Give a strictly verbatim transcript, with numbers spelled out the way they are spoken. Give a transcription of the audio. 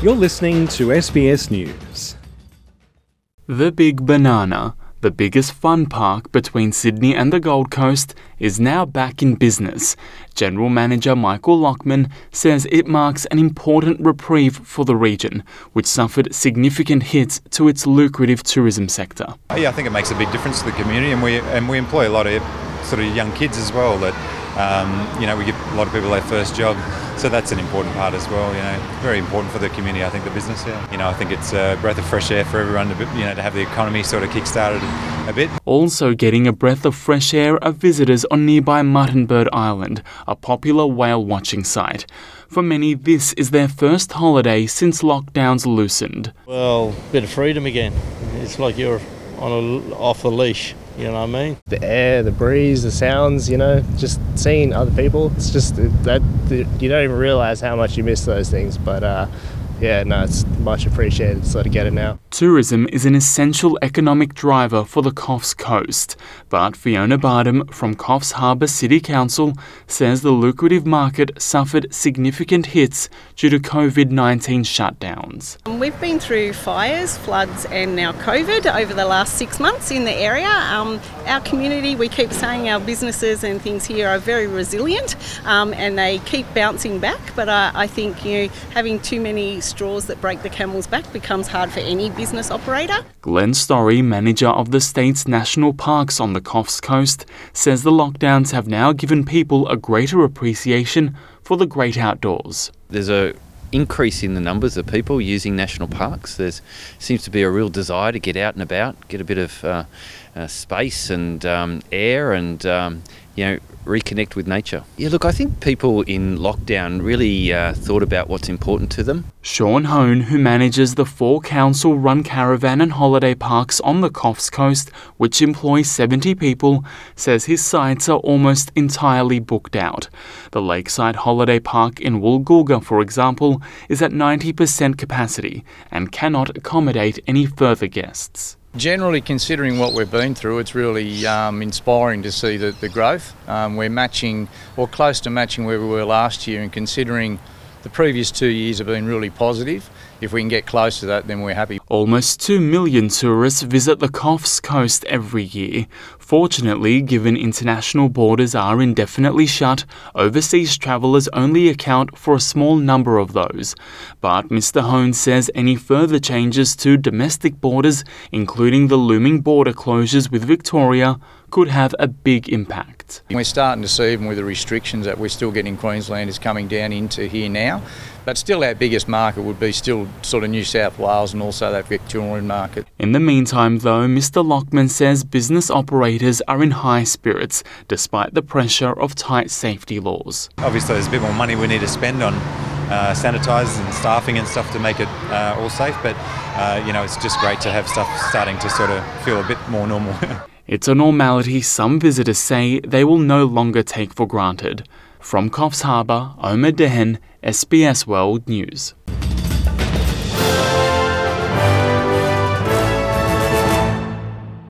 You're listening to S B S News. The Big Banana, the biggest fun park between Sydney and the Gold Coast, is now back in business. General Manager Michael Lockman says it marks an important reprieve for the region, which suffered significant hits to its lucrative tourism sector. Yeah, I think it makes a big difference to the community, and we and we employ a lot of sort of young kids as well. That um, you know, we give a lot of people their first job, so that's an important part as well. You know, very important for the community. I think the business. Yeah, you know, I think it's a breath of fresh air for everyone to, you know, to have the economy sort of kick-started a bit. Also getting a breath of fresh air are visitors on nearby Muttonbird Island, a popular whale watching site. For many, this is their first holiday since lockdowns loosened. Well, a bit of freedom again. It's like you're on a, off the leash, you know what I mean? The air, the breeze, the sounds, you know, just seeing other people. It's just that you don't even realise how much you miss those things. But uh, yeah, no, it's much appreciated to sort of get it now. Tourism is an essential economic driver for the Coffs Coast, but Fiona Bardham from Coffs Harbour City Council says the lucrative market suffered significant hits due to covid nineteen shutdowns. We've been through fires, floods and now COVID over the last six months in the area. Um, our community, we keep saying our businesses and things here are very resilient um, and they keep bouncing back, but uh, I think, you know, having too many straws that break the camel's back becomes hard for any business operator. Glenn Story, manager of the state's national parks on the Coffs Coast, says the lockdowns have now given people a greater appreciation for the great outdoors. There's a increase in the numbers of people using national parks. There seems to be a real desire to get out and about, get a bit of uh, uh, space and um, air and, um, you know, reconnect with nature. Yeah, look, I think people in lockdown really uh, thought about what's important to them. Sean Hone, who manages the four council-run caravan and holiday parks on the Coffs Coast, which employ seventy people, says his sites are almost entirely booked out. The Lakeside Holiday Park in Woolgoolga, for example, is at ninety percent capacity and cannot accommodate any further guests. Generally, considering what we've been through, it's really um, inspiring to see the, the growth. Um, we're matching, or close to matching where we were last year, and considering the previous two years have been really positive, if we can get close to that, then we're happy. Almost two million tourists visit the Coffs Coast every year. Fortunately, given international borders are indefinitely shut, overseas travellers only account for a small number of those. But Mister Hone says any further changes to domestic borders, including the looming border closures with Victoria, could have a big impact. We're starting to see, even with the restrictions that we're still getting Queenslanders coming down into here now, but still our biggest market would be still sort of New South Wales and also that Victorian market. In the meantime, though, Mister Lockman says business operators are in high spirits despite the pressure of tight safety laws. Obviously, there's a bit more money we need to spend on uh, sanitisers and staffing and stuff to make it uh, all safe, but uh, you know, it's just great to have stuff starting to sort of feel a bit more normal. It's a normality some visitors say they will no longer take for granted. From Coffs Harbour, Omer Dehen, S B S World News.